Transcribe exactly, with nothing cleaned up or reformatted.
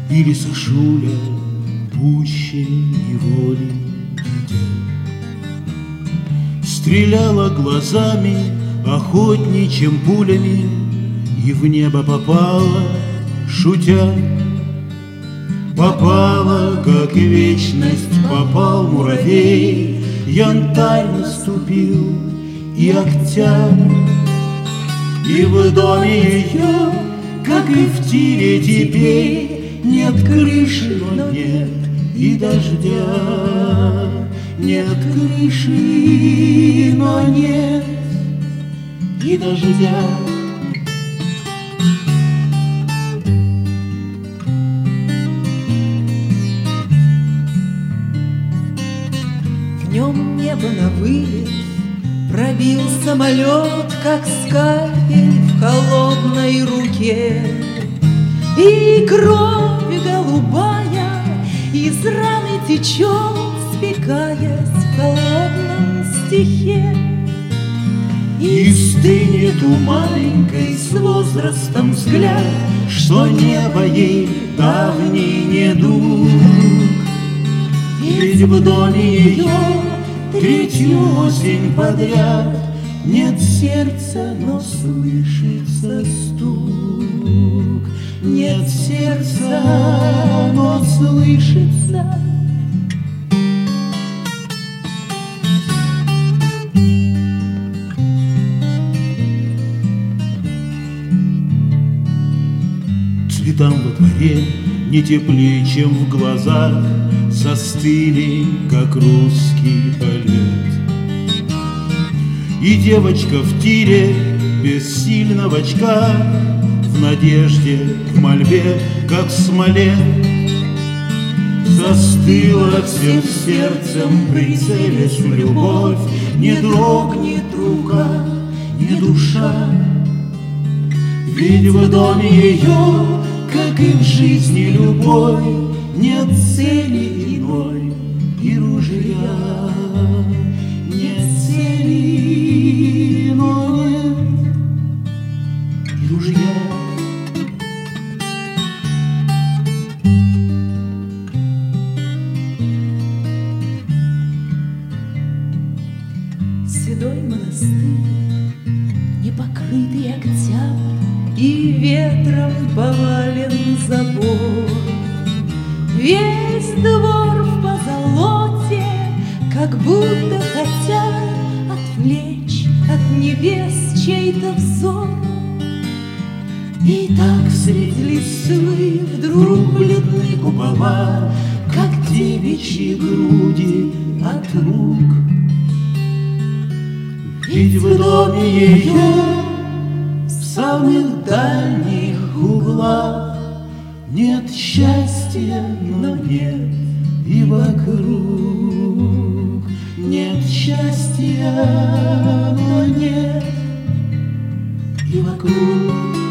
или Сашуля пуще неволи дитя. Стреляла глазами охотничьим пулями и в небо попала, шутя. Попала, как и вечность, попал муравей, янтарь наступил и октябрь. И в доме ее, как и в тире теперь, нет крыши, но нет и дождя. Нет крыши, но нет и дождя. В нем небо на вылет пробил самолет, как скальпель в холодной руке. И кровь голубая из раны течет, спекаясь в холодном стихе. И стынет у маленькой с возрастом взгляд, что небо ей давний недуг. Ведь в доме ее третью осень подряд нет сердца, но слышится стук. Нет сердца, но слышится. Цветам во дворе не теплее, чем в глазах, застыли, как русский полет. И девочка в тире бессильно в очках, в надежде, в мольбе, как в смоле, застыла всем сердцем, прицелясь в любовь. Не дрогнет рука, не душа, ведь в доме ее, как и в жизни любой, нет цели иной и ружья. Нет цели, но нет и ружья. Седой монастырь, непокрытый октябрь, и ветром повален забор. Весь двор в позолоте, как будто хотят отвлечь от небес чей-то взор. И так средь листвы вдруг бледны купола, как девичьи груди от рук. Ведь в доме ее в самых дальних углах нет счастья, но нет и вокруг. Нет счастья, но нет и вокруг.